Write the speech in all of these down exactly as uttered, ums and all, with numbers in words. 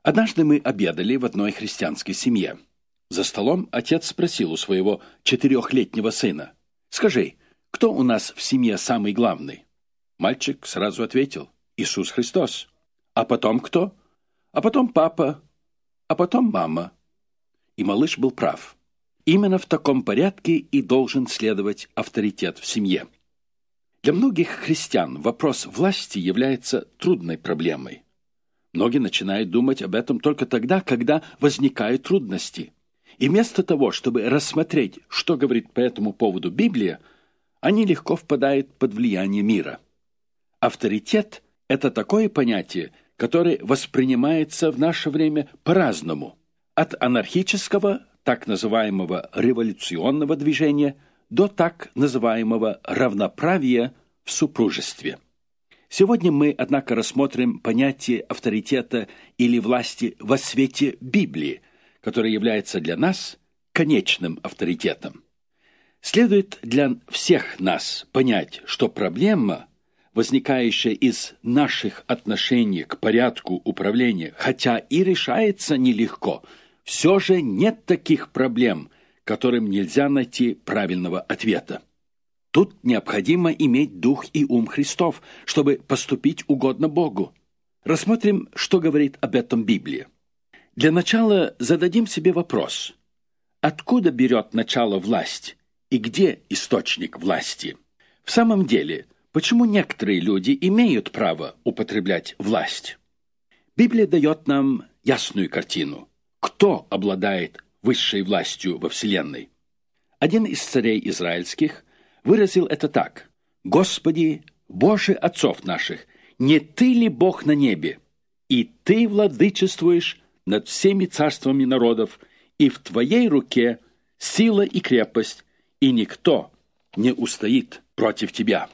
Однажды мы обедали в одной христианской семье. За столом отец спросил у своего четырехлетнего сына: «Скажи, кто у нас в семье самый главный?» Мальчик сразу ответил: «Иисус Христос». «А потом кто?» «А потом папа, а потом мама». И малыш был прав. Именно в таком порядке и должен следовать авторитет в семье. Для многих христиан вопрос власти является трудной проблемой. Многие начинают думать об этом только тогда, когда возникают трудности. И вместо того, чтобы рассмотреть, что говорит по этому поводу Библия, они легко впадают под влияние мира. Авторитет – это такое понятие, которое воспринимается в наше время по-разному. От анархического, так называемого революционного движения до так называемого равноправия в супружестве. Сегодня мы, однако, рассмотрим понятие авторитета или власти во свете Библии, которое является для нас конечным авторитетом. Следует для всех нас понять, что проблема, возникающая из наших отношений к порядку управления, хотя и решается нелегко, все же нет таких проблем, которым нельзя найти правильного ответа. Тут необходимо иметь дух и ум Христов, чтобы поступить угодно Богу. Рассмотрим, что говорит об этом Библия. Для начала зададим себе вопрос: откуда берет начало власть и где источник власти? В самом деле, почему некоторые люди имеют право употреблять власть? Библия дает нам ясную картину, кто обладает высшей властью во Вселенной. Один из царей израильских выразил это так: «Господи, Боже отцов наших, не Ты ли Бог на небе? И Ты владычествуешь над всеми царствами народов, и в Твоей руке сила и крепость, и никто не устоит против Тебя».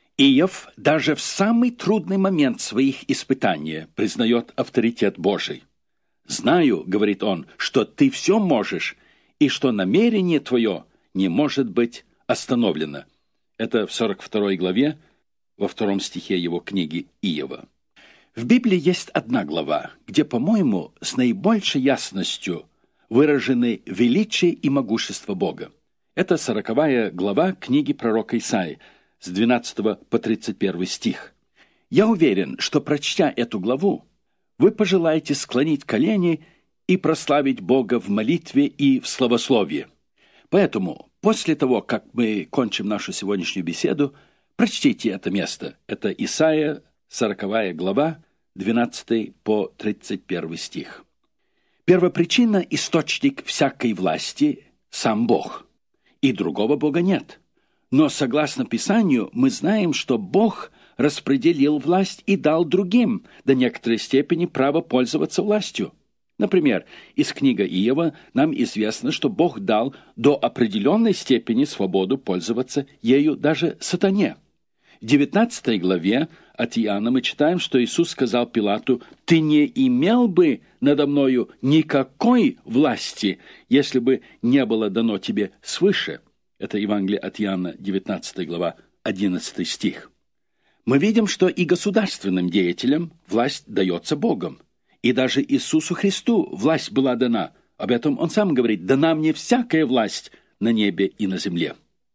Иов даже в самый трудный момент своих испытаний признает авторитет Божий. «Знаю, — говорит он, — что Ты все можешь, и что намерение Твое не может быть остановлено». Это в сорок второй главе, во втором стихе его книги Иова. В Библии есть одна глава, где, по-моему, с наибольшей ясностью выражены величие и могущество Бога. Это сороковая глава книги пророка Исаии, с двенадцатого по тридцать первый стих. Я уверен, что, прочтя эту главу, вы пожелаете склонить колени и прославить Бога в молитве и в славословии. Поэтому, после того, как мы кончим нашу сегодняшнюю беседу, прочтите это место. Это Исаия, сороковая глава, двенадцатый по тридцать первый стих. Первопричина, источник всякой власти – сам Бог. И другого Бога нет. Но, согласно Писанию, мы знаем, что Бог распределил власть и дал другим до некоторой степени право пользоваться властью. Например, из книги Иова нам известно, что Бог дал до определенной степени свободу пользоваться ею даже сатане. В девятнадцатой главе от Иоанна мы читаем, что Иисус сказал Пилату: «Ты не имел бы надо мною никакой власти, если бы не было дано тебе свыше». Это Евангелие от Иоанна, девятнадцатая глава, одиннадцатый стих. Мы видим, что и государственным деятелям власть дается Богом. И даже Иисусу Христу власть была дана. Об этом Он сам говорит: «Дана мне всякая власть на небе и на земле».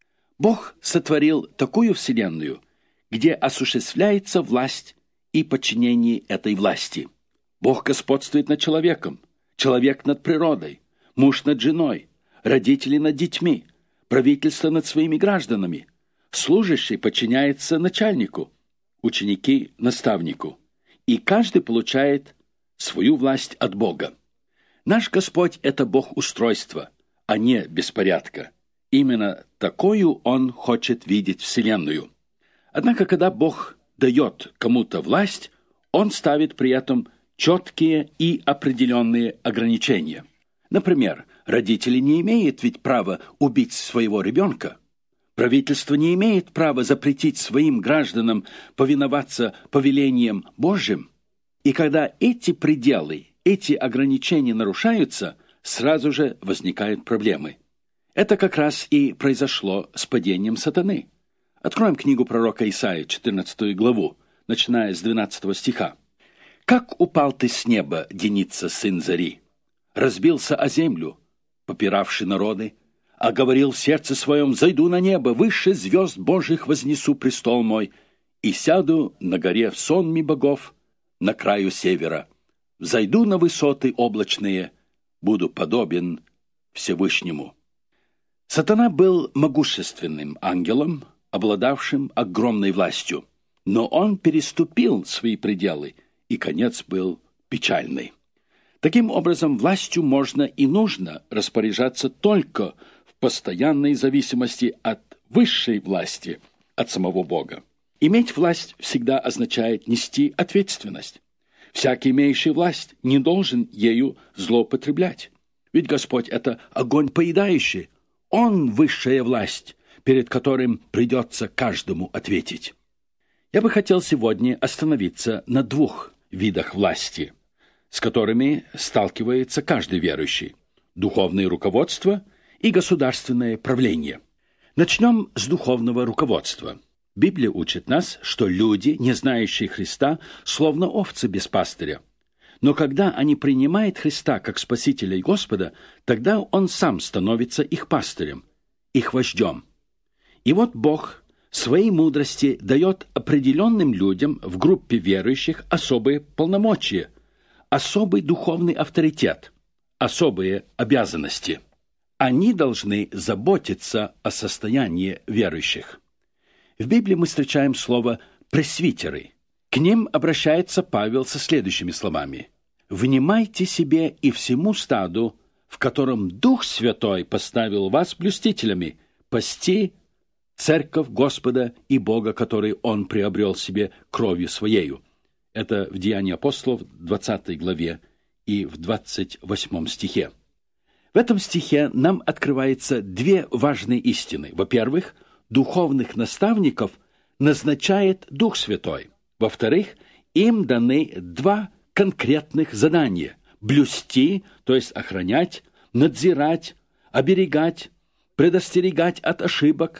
Бог сотворил такую вселенную, где осуществляется власть и подчинение этой власти. Бог господствует над человеком, человек над природой, муж над женой, родители над детьми, правительство над своими гражданами. Служащий подчиняется начальнику, ученики – наставнику. И каждый получает свою власть от Бога. Наш Господь – это Бог устройства, а не беспорядка. Именно такую Он хочет видеть Вселенную. Однако, когда Бог дает кому-то власть, Он ставит при этом четкие и определенные ограничения. Например, родители не имеют ведь права убить своего ребенка. Правительство не имеет права запретить своим гражданам повиноваться повелениям Божьим. И когда эти пределы, эти ограничения нарушаются, сразу же возникают проблемы. Это как раз и произошло с падением сатаны. Откроем книгу пророка Исаии, четырнадцатую главу, начиная с двенадцатого стиха. Как упал ты с неба, Деница, сын зари? Разбился о землю, попиравший народы, а говорил в сердце своем: зайду на небо, выше звезд Божьих вознесу престол мой, и сяду на горе в сонме богов, на краю севера. Взойду на высоты облачные, буду подобен Всевышнему. Сатана был могущественным ангелом, обладавшим огромной властью, но он переступил свои пределы, и конец был печальный. Таким образом, властью можно и нужно распоряжаться только в постоянной зависимости от высшей власти, от самого Бога. Иметь власть всегда означает нести ответственность. Всякий, имеющий власть, не должен ею злоупотреблять. Ведь Господь — это огонь поедающий. Он — высшая власть, перед которым придется каждому ответить. Я бы хотел сегодня остановиться на двух видах власти, с которыми сталкивается каждый верующий: духовное руководство и государственное правление. Начнем с духовного руководства. Библия учит нас, что люди, не знающие Христа, словно овцы без пастыря. Но когда они принимают Христа как Спасителя и Господа, тогда Он сам становится их пастырем, их вождем. И вот Бог своей мудрости дает определенным людям в группе верующих особые полномочия, особый духовный авторитет, особые обязанности. Они должны заботиться о состоянии верующих. В Библии мы встречаем слово «пресвитеры». К ним обращается Павел со следующими словами: «Внимайте себе и всему стаду, в котором Дух Святой поставил вас блюстителями, пасти церковь Господа и Бога, который Он приобрел себе кровью Своею». Это в Деянии апостолов, двадцатой главе и в двадцать восьмом стихе. В этом стихе нам открываются две важные истины. Во-первых, духовных наставников назначает Дух Святой. Во-вторых, им даны два конкретных задания: блюсти, то есть охранять, надзирать, оберегать, предостерегать от ошибок,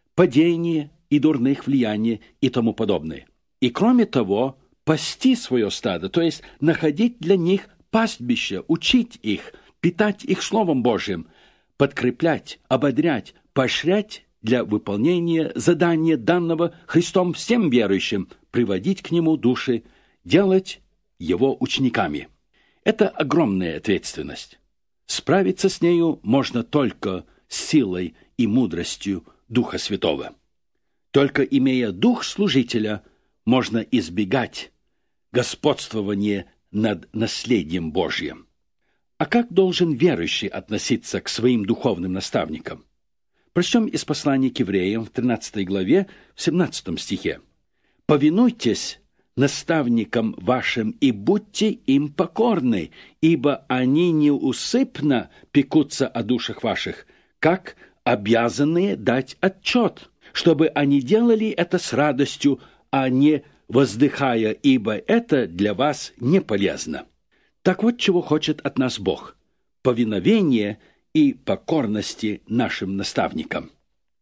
падения и дурных влияний и тому подобное. И кроме того, пасти свое стадо, то есть находить для них пастбище, учить их, питать их Словом Божьим, подкреплять, ободрять, поощрять для выполнения задания, данного Христом всем верующим, приводить к Нему души, делать Его учениками. Это огромная ответственность. Справиться с нею можно только с силой и мудростью Духа Святого. Только имея дух служителя, можно избегать господствования над наследием Божьим. А как должен верующий относиться к своим духовным наставникам? Прочтем из послания к евреям в тринадцатой главе, в семнадцатом стихе. «Повинуйтесь наставникам вашим и будьте им покорны, ибо они неусыпно пекутся о душах ваших, как обязанные дать отчет, чтобы они делали это с радостью, а не воздыхая, ибо это для вас не полезно». Так вот, чего хочет от нас Бог: повиновение и покорности нашим наставникам.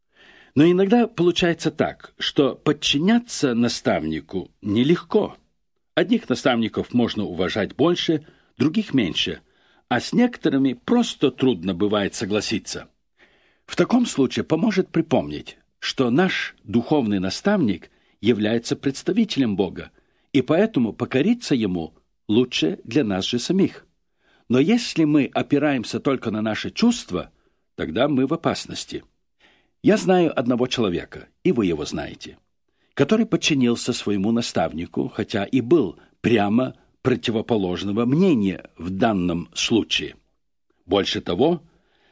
Но иногда получается так, что подчиняться наставнику нелегко. Одних наставников можно уважать больше, других меньше, а с некоторыми просто трудно бывает согласиться. В таком случае поможет припомнить, что наш духовный наставник является представителем Бога, и поэтому покориться ему лучше для нас же самих. Но если мы опираемся только на наши чувства, тогда мы в опасности. Я знаю одного человека, и вы его знаете, который подчинился своему наставнику, хотя и был прямо противоположного мнения в данном случае. Больше того,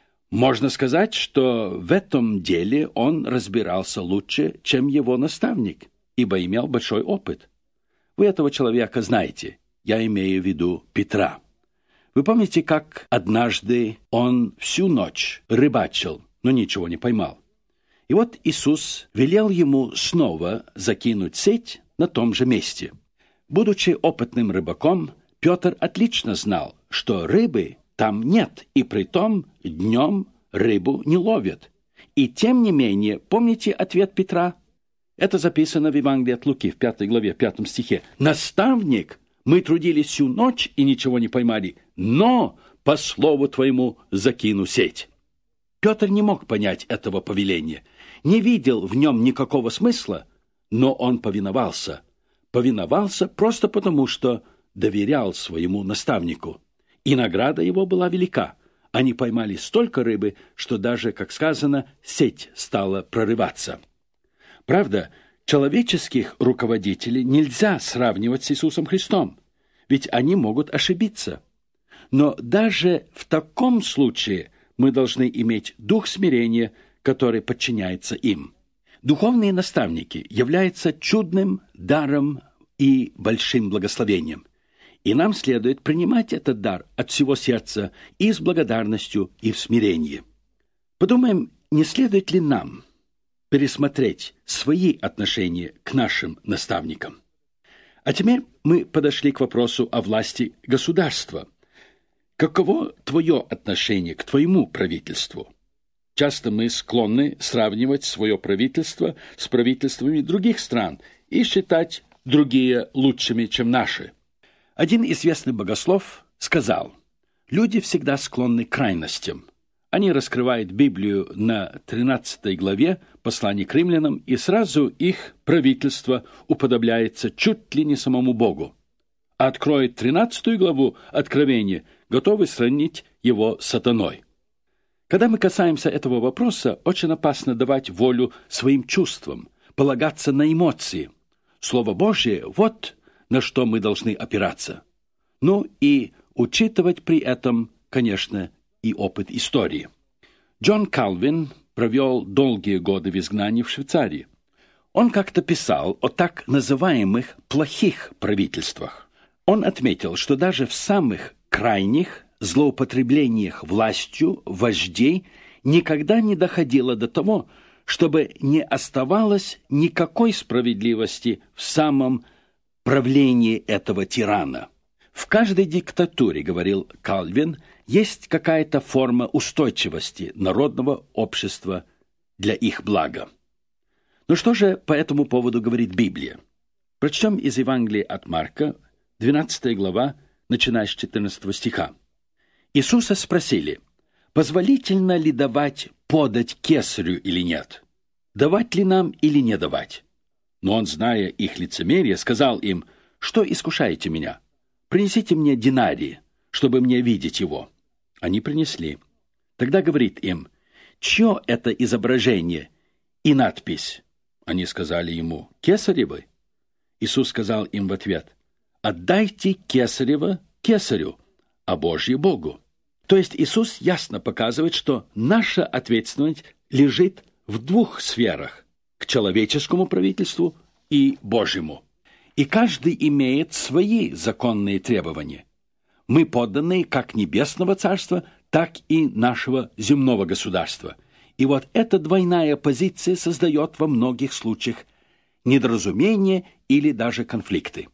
можно сказать, что в этом деле он разбирался лучше, чем его наставник, ибо имел большой опыт. Вы этого человека знаете, я имею в виду Петра. Вы помните, как однажды он всю ночь рыбачил, но ничего не поймал? И вот Иисус велел ему снова закинуть сеть на том же месте. Будучи опытным рыбаком, Петр отлично знал, что рыбы там нет, и притом днем рыбу не ловят. И тем не менее, помните ответ Петра? Это записано в Евангелии от Луки, в пятой главе, в пятом стихе. «Наставник Мы трудились всю ночь и ничего не поймали, но по слову твоему закину сеть». Петр не мог понять этого повеления, не видел в нем никакого смысла, но он повиновался. Повиновался просто потому, что доверял своему наставнику. И награда его была велика. Они поймали столько рыбы, что даже, как сказано, сеть стала прорываться. Правда, человеческих руководителей нельзя сравнивать с Иисусом Христом, ведь они могут ошибиться. Но даже в таком случае мы должны иметь дух смирения, который подчиняется им. Духовные наставники являются чудным даром и большим благословением. И нам следует принимать этот дар от всего сердца и с благодарностью, и в смирении. Подумаем, не следует ли нам пересмотреть свои отношения к нашим наставникам. А теперь мы подошли к вопросу о власти государства. Каково твое отношение к твоему правительству? Часто мы склонны сравнивать свое правительство с правительствами других стран и считать другие лучшими, чем наши. Один известный богослов сказал: люди всегда склонны к крайностям. Они раскрывают Библию на тринадцатой главе послания к римлянам, и сразу их правительство уподобляется чуть ли не самому Богу. А откроют тринадцатую главу Откровения, готовы сравнить его с сатаной. Когда мы касаемся этого вопроса, очень опасно давать волю своим чувствам, полагаться на эмоции. Слово Божье – вот на что мы должны опираться. Ну и учитывать при этом, конечно, и опыт истории. Джон Кальвин провел долгие годы в изгнании в Швейцарии. Он как-то писал о так называемых плохих правительствах. Он отметил, что даже в самых крайних злоупотреблениях властью вождей никогда не доходило до того, чтобы не оставалось никакой справедливости в самом правлении этого тирана. В каждой диктатуре, говорил Кальвин, есть какая-то форма устойчивости народного общества для их блага. Но что же по этому поводу говорит Библия? Прочтем из Евангелия от Марка, двенадцатая глава, начиная с четырнадцатого стиха. Иисуса спросили: позволительно ли давать подать кесарю или нет? Давать ли нам или не давать? Но он, зная их лицемерие, сказал им: что искушаете меня? Принесите мне динарии, чтобы мне видеть его. Они принесли. Тогда говорит им: чье это изображение и надпись? Они сказали ему: кесаревы. Иисус сказал им в ответ: отдайте кесарево кесарю, а Божье Богу. То есть Иисус ясно показывает, что наша ответственность лежит в двух сферах – к человеческому правительству и Божьему. И каждый имеет свои законные требования. Мы подданные как небесного царства, так и нашего земного государства. И вот эта двойная позиция создает во многих случаях недоразумения или даже конфликты.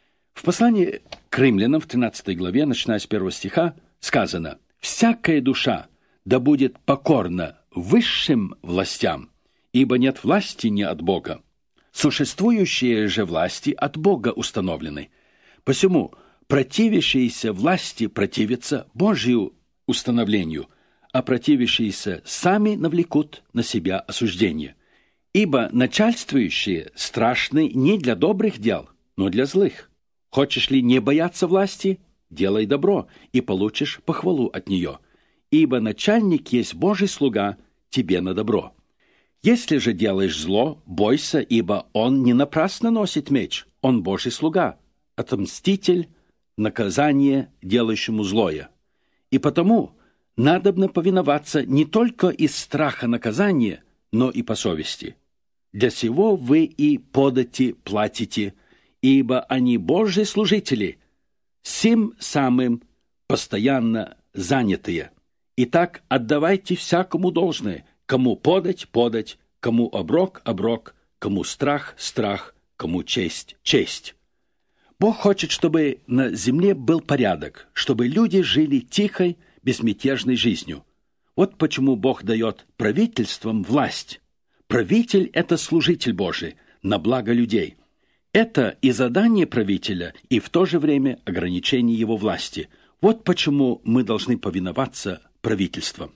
В послании к римлянам в тринадцатой главе, начиная с первого стиха, сказано: «Всякая душа да будет покорна высшим властям, ибо нет власти не от Бога. Существующие же власти от Бога установлены. Посему противящиеся власти противятся Божию установлению, а противящиеся сами навлекут на себя осуждение. Ибо начальствующие страшны не для добрых дел, но для злых. Хочешь ли не бояться власти? Делай добро, и получишь похвалу от нее. Ибо начальник есть Божий слуга тебе на добро. Если же делаешь зло, бойся, ибо он не напрасно носит меч, он Божий слуга, отмститель, наказание делающему злое. И потому надобно повиноваться не только из страха наказания, но и по совести. Для сего вы и подати платите, ибо они Божьи служители, сим самым постоянно занятые. Итак, отдавайте всякому должное, кому подать – подать, кому оброк – оброк, кому страх – страх, кому честь – честь. Бог хочет, чтобы на земле был порядок, чтобы люди жили тихой, безмятежной жизнью. Вот почему Бог дает правительствам власть. Правитель – это служитель Божий на благо людей. Это и задание правителя, и в то же время ограничение его власти. Вот почему мы должны повиноваться правительству.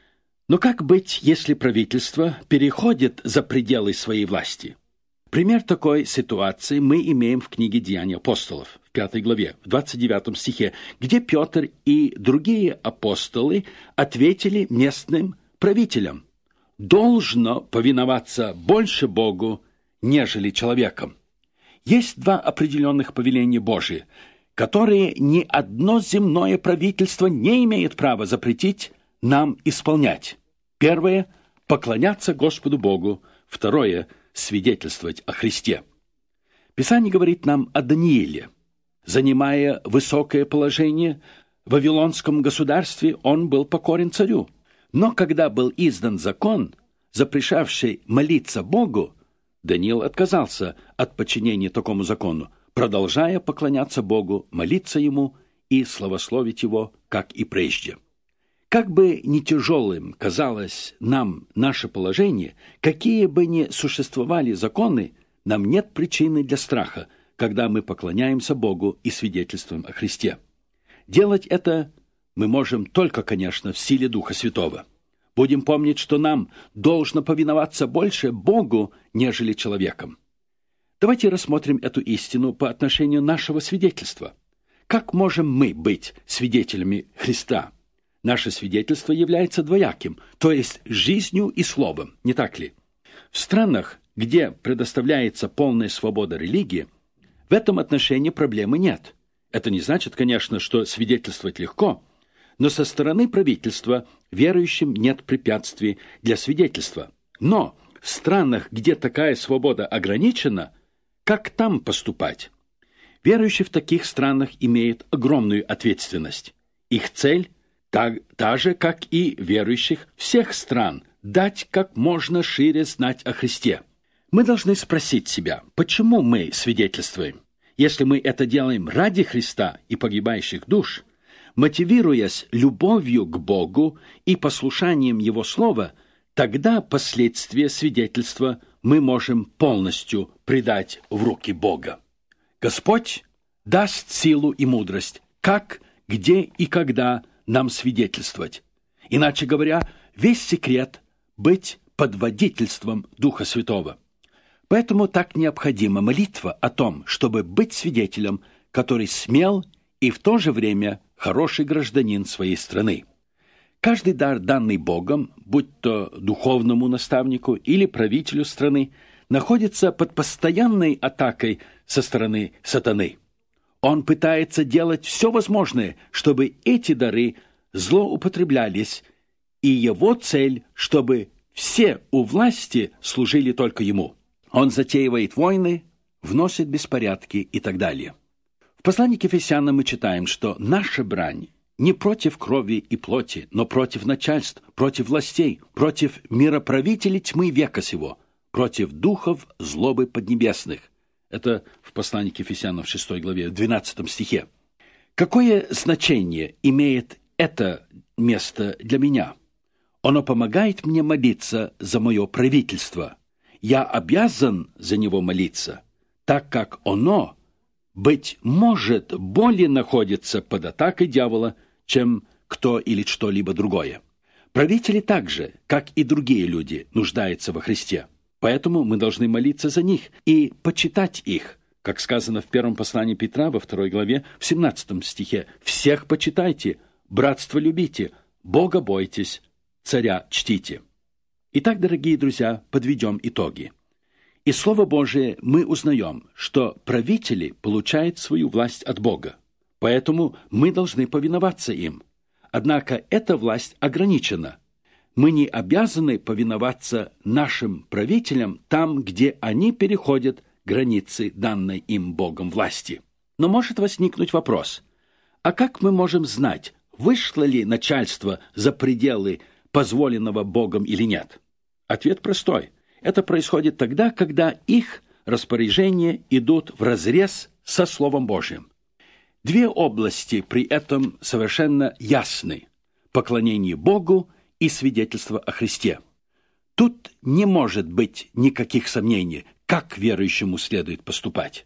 Но как быть, если правительство переходит за пределы своей власти? Пример такой ситуации мы имеем в книге «Деяния апостолов» в пятой главе, в двадцать девятом стихе, где Петр и другие апостолы ответили местным правителям: «Должно повиноваться больше Богу, нежели человеком». Есть два определенных повеления Божия, которые ни одно земное правительство не имеет права запретить нам исполнять. Первое – поклоняться Господу Богу. Второе – свидетельствовать о Христе. Писание говорит нам о Данииле. Занимая высокое положение в вавилонском государстве, он был покорен царю. Но когда был издан закон, запрещавший молиться Богу, Даниил отказался от подчинения такому закону, продолжая поклоняться Богу, молиться Ему и славословить Его, как и прежде. Как бы ни тяжелым казалось нам наше положение, какие бы ни существовали законы, нам нет причины для страха, когда мы поклоняемся Богу и свидетельствуем о Христе. Делать это мы можем только, конечно, в силе Духа Святого. Будем помнить, что нам должно повиноваться больше Богу, нежели человеком. Давайте рассмотрим эту истину по отношению нашего свидетельства. Как можем мы быть свидетелями Христа? Наше свидетельство является двояким, то есть жизнью и словом, не так ли? В странах, где предоставляется полная свобода религии, в этом отношении проблемы нет. Это не значит, конечно, что свидетельствовать легко, но со стороны правительства верующим нет препятствий для свидетельства. Но в странах, где такая свобода ограничена, как там поступать? Верующие в таких странах имеют огромную ответственность. Их цель та, та же, как и верующих всех стран, дать как можно шире знать о Христе. Мы должны спросить себя, почему мы свидетельствуем? Если мы это делаем ради Христа и погибающих душ, мотивируясь любовью к Богу и послушанием Его Слова, тогда последствия свидетельства мы можем полностью предать в руки Бога. Господь даст силу и мудрость, как, где и когда нам свидетельствовать. Иначе говоря, весь секрет – быть под водительством Духа Святого. Поэтому так необходима молитва о том, чтобы быть свидетелем, который смел и в то же время хороший гражданин своей страны. Каждый дар, данный Богом, будь то духовному наставнику или правителю страны, находится под постоянной атакой со стороны сатаны. Он пытается делать все возможное, чтобы эти дары злоупотреблялись, и его цель, чтобы все у власти служили только ему. Он затеивает войны, вносит беспорядки и так далее. В послании к Ефесянам мы читаем, что наша брань не против крови и плоти, но против начальств, против властей, против мироправителей тьмы века сего, против духов злобы поднебесных. Это в послании к Ефесянам в шестой главе, в двенадцатом стихе. Какое значение имеет это место для меня? Оно помогает мне молиться за мое правительство. Я обязан за него молиться, так как оно, быть может, более находится под атакой дьявола, чем кто или что-либо другое. Правители также, как и другие люди, нуждаются во Христе. Поэтому мы должны молиться за них и почитать их, как сказано в первом послании Петра, во второй главе, в семнадцатом стихе. «Всех почитайте, братство любите, Бога бойтесь, царя чтите». Итак, дорогие друзья, подведем итоги. Из Слова Божия мы узнаем, что правители получают свою власть от Бога, поэтому мы должны повиноваться им. Однако эта власть ограничена. Мы не обязаны повиноваться нашим правителям там, где они переходят границы данной им Богом власти. Но может возникнуть вопрос, а как мы можем знать, вышло ли начальство за пределы позволенного Богом или нет? Ответ простой. Это происходит тогда, когда их распоряжения идут вразрез со Словом Божьим. Две области при этом совершенно ясны – поклонение Богу и свидетельство о Христе. Тут не может быть никаких сомнений, как верующему следует поступать.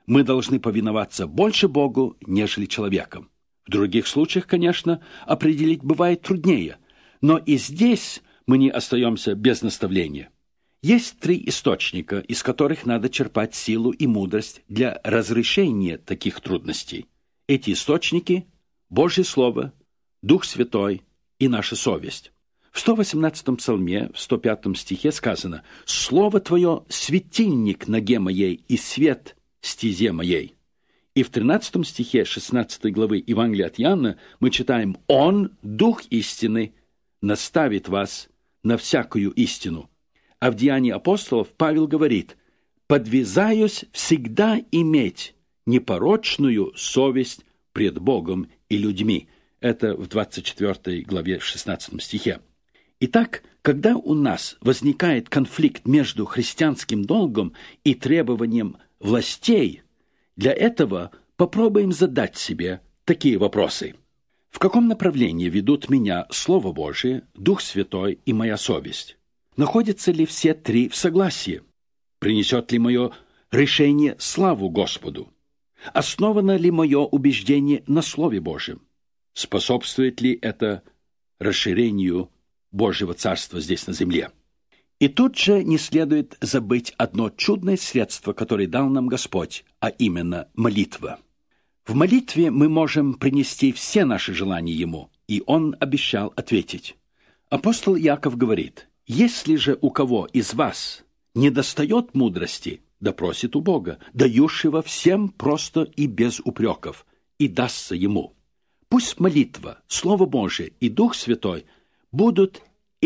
мы должны повиноваться больше Богу, нежели человекам. В других случаях, конечно, определить бывает труднее, но и здесь мы не остаемся без наставления. Есть три источника, из которых надо черпать силу и мудрость для разрешения таких трудностей. Эти источники – Божье Слово, Дух Святой и наша совесть. В сто восемнадцатом псалме, в сто пятом стихе сказано: «Слово Твое – светильник ноге моей и свет стезе моей». И в тринадцатом стихе шестнадцатой главы Евангелия от Иоанна мы читаем: «Он, Дух истины, наставит вас на всякую истину». А в Деянии апостолов Павел говорит: «Подвязаюсь всегда иметь непорочную совесть пред Богом и людьми». Это в двадцать четвёртой главе, шестнадцатом стихе. Итак, когда у нас возникает конфликт между христианским долгом и требованием властей, для этого попробуем задать себе такие вопросы. В каком направлении ведут меня Слово Божие, Дух Святой и моя совесть? Находятся ли все три в согласии? Принесет ли мое решение славу Господу? Основано ли мое убеждение на Слове Божьем? Способствует ли это расширению Божьего Царства здесь на земле? И тут же не следует забыть одно чудное средство, которое дал нам Господь, а именно молитва. В молитве мы можем принести все наши желания Ему, и Он обещал ответить. Апостол Иаков говорит: «Если же у кого из вас недостает мудрости, да просит у Бога, дающего всем просто и без упреков, и дастся ему». Пусть молитва, Слово Божие и Дух Святой будут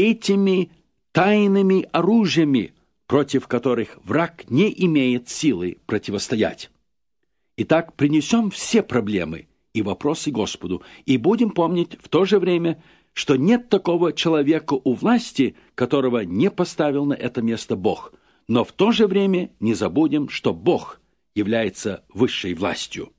этими тайными оружиями, против которых враг не имеет силы противостоять. Итак, принесем все проблемы и вопросы Господу, и будем помнить в то же время, что нет такого человека у власти, которого не поставил на это место Бог, но в то же время не забудем, что Бог является высшей властью.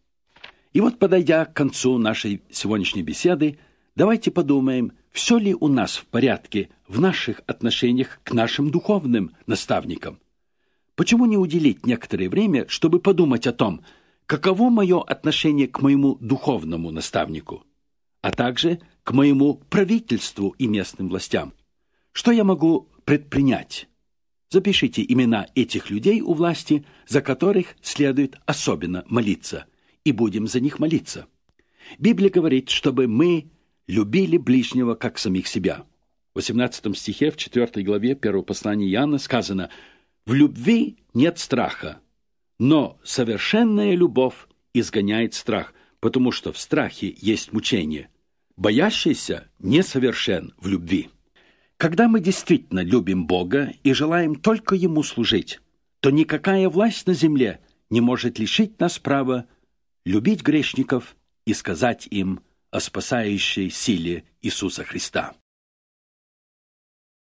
И вот, подойдя к концу нашей сегодняшней беседы, давайте подумаем, все ли у нас в порядке в наших отношениях к нашим духовным наставникам. Почему не уделить некоторое время, чтобы подумать о том, каково мое отношение к моему духовному наставнику, а также к моему правительству и местным властям? Что я могу предпринять? Запишите имена этих людей у власти, за которых следует особенно молиться, и будем за них молиться. Библия говорит, чтобы мы любили ближнего, как самих себя. В восемнадцатом стихе, в четвёртой главе первого послания Иоанна сказано: «В любви нет страха, но совершенная любовь изгоняет страх, потому что в страхе есть мучение. Боящийся несовершен в любви». Когда мы действительно любим Бога и желаем только Ему служить, то никакая власть на земле не может лишить нас права любить грешников и сказать им о спасающей силе Иисуса Христа.